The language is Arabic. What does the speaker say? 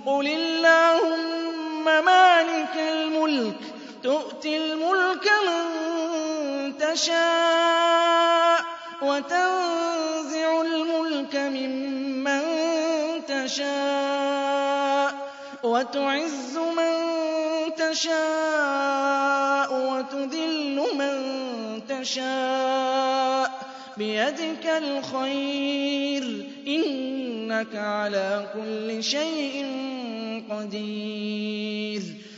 قُلِ اللَّهُمَّ مَالِكَ الْمُلْكِ تُؤْتِي الْمُلْكَ مَن تَشَاءُ وَتَنزِعُ الْمُلْكَ مِمَّن تَشَاءُ وَتُعِزُّ مَن تَشَاءُ وَتُذِلُّ مَن تَشَاءُ ۖ بِيَدِكَ الْخَيْرُ ۖ إِنَّكَ عَلَىٰ كُلِّ شَيْءٍ قَدِيرٌ